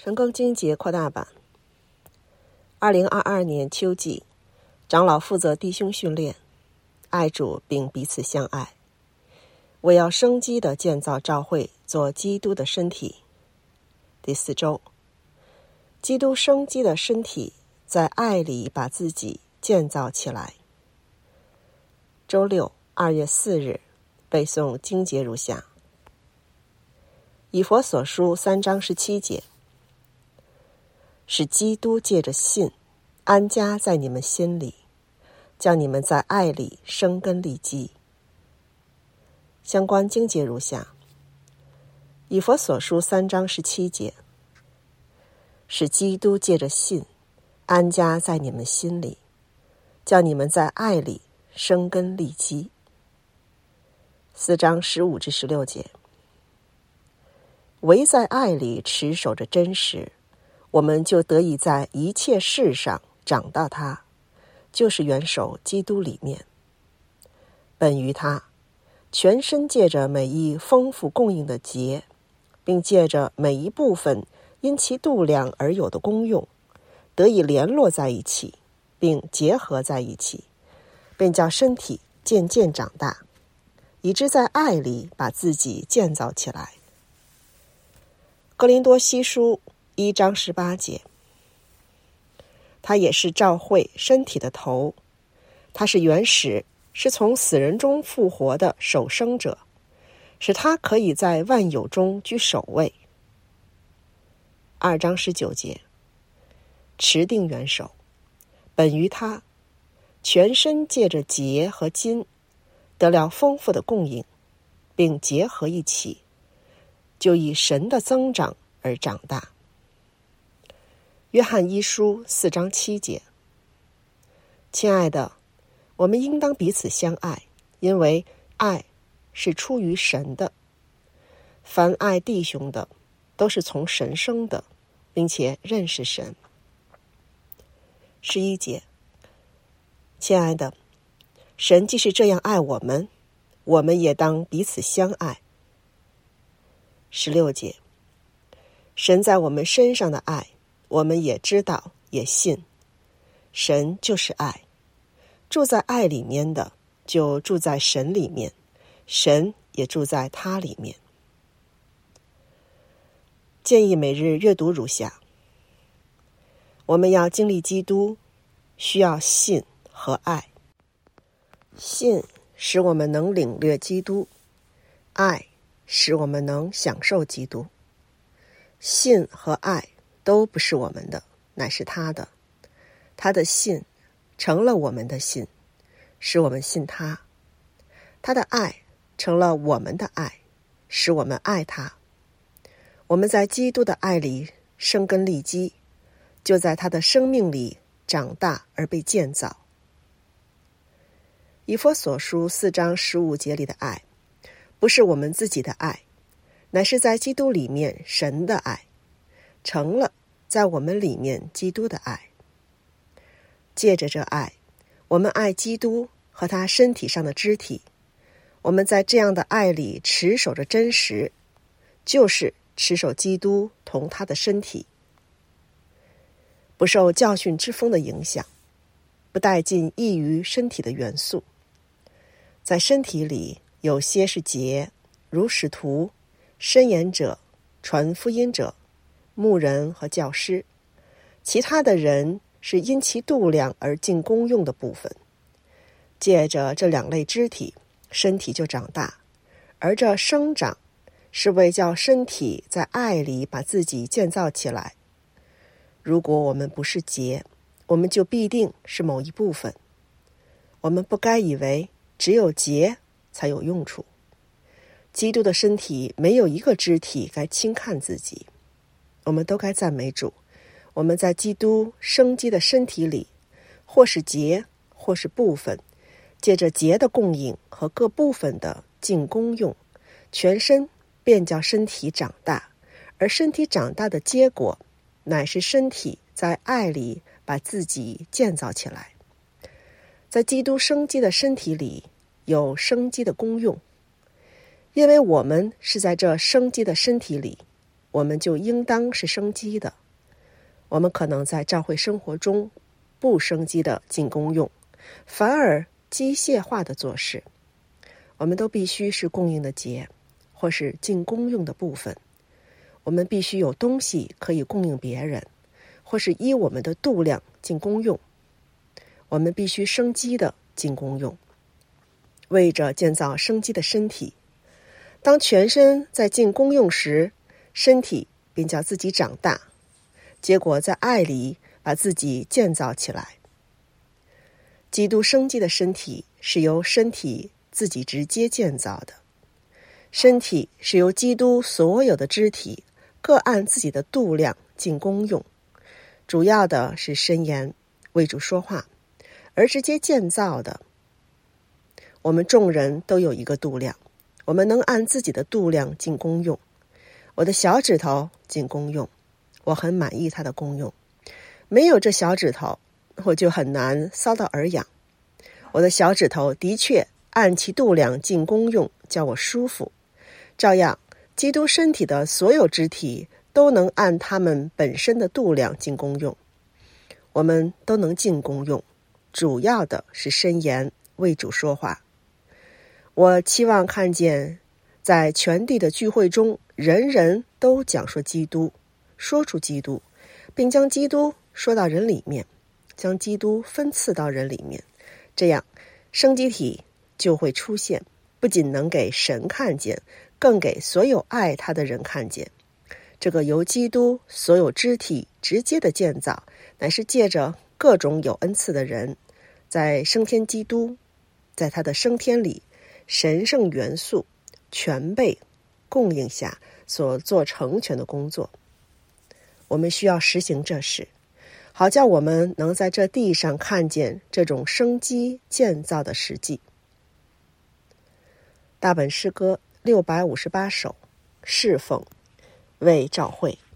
晨更经节扩大版。2022年秋季，长老负责弟兄训练，爱主并彼此相爱，为要生机地建造教会，做基督的身体。第4周，基督生机的身体在爱里把自己建造起来。周六2月4日，背诵经节如下：以弗所书3章17节，使基督借着信安家在你们心里，叫你们在爱里生根立基。相关经节如下：以弗所书3章17节，使基督借着信安家在你们心里，叫你们在爱里生根立基。4章15至16节，唯在爱里持守着真实，我们就得以在一切事上长到他，就是元首基督里面。本于他，全身借着每一丰富供应的节，并借着每一部分因其度量而有的功用，得以联络在一起，并结合在一起，便叫身体渐渐长大，以致在爱里把自己建造起来。哥林多西书1章18节，他也是教会身体的头，他是原始，是从死人中复活的首生者，使他可以在万有中居首位。2章19节，持定元首，本于他，全身借着节和筋得了丰富的供应，并结合一起，就以神的增长而长大。约翰一书4章7节，亲爱的，我们应当彼此相爱，因为爱是出于神的。凡爱弟兄的，都是从神生的，并且认识神。11节，亲爱的，神既是这样爱我们，我们也当彼此相爱。16节，神在我们身上的爱，我们也知道，也信。神就是爱，住在爱里面的，就住在神里面，神也住在他里面。建议每日阅读如下：我们要经历基督，需要信和爱。信使我们能领略基督，爱使我们能享受基督。信和爱都不是我们的，乃是他的。他的信成了我们的信，使我们信他。他的爱成了我们的爱，使我们爱他。我们在基督的爱里生根立基，就在他的生命里长大而被建造。以弗所书4章15节里的爱，不是我们自己的爱，乃是在基督里面神的爱，成了在我们里面基督的爱。借着这爱，我们爱基督和他身体上的肢体，我们在这样的爱里持守着真实，就是持守基督同他的身体，不受教训之风的影响，不带进异于身体的元素。在身体里，有些是节，如使徒、申言者、传福音者、牧人和教师；其他的人是因其度量而尽功用的部分。借着这2类肢体，身体就长大，而这生长是为叫身体在爱里把自己建造起来。如果我们不是节，我们就必定是某一部分。我们不该以为只有节才有用处。基督的身体没有一个肢体该轻看自己。我们都该赞美主，我们在基督生机的身体里，或是节，或是部分，借着节的供应和各部分的尽功用，全身便叫身体长大，而身体长大的结果，乃是身体在爱里把自己建造起来。在基督生机的身体里，有生机的功用，因为我们是在这生机的身体里， 我们就应当是生机的。我们可能在教会生活中不生机的尽功用，反而机械化的做事。我们都必须是供应的节，或是尽功用的部分。我们必须有东西可以供应别人，或是依我们的度量尽功用。我们必须生机的尽功用，为着建造生机的身体。当全身在尽功用时，身体便叫自己长大，结果在爱里把自己建造起来。基督生机的身体是由身体自己直接建造的。身体是由基督所有的肢体各按自己的度量尽功用，主要的是申言，为主说话，而直接建造的。我们众人都有一个度量，我们能按自己的度量尽功用。我的小指头尽功用，我很满意它的功用。没有这小指头，我就很难搔到耳痒。我的小指头的确按其度量尽功用，叫我舒服。照样，基督身体的所有肢体都能按他们本身的度量尽功用。我们都能尽功用，主要的是申言，为主说话。我期望看见在全地的聚会中，人人都讲说基督，说出基督，并将基督说到人里面，将基督分赐到人里面。这样，生机体就会出现，不仅能给神看见，更给所有爱他的人看见。这个由基督所有肢体直接的建造，乃是借着各种有恩赐的人，在升天基督，在他的升天里，神圣元素全被供应下所做成全的工作。我们需要实行这事，好叫我们能在这地上看见这种生机建造的实际。大本诗歌658首，侍奉为教会。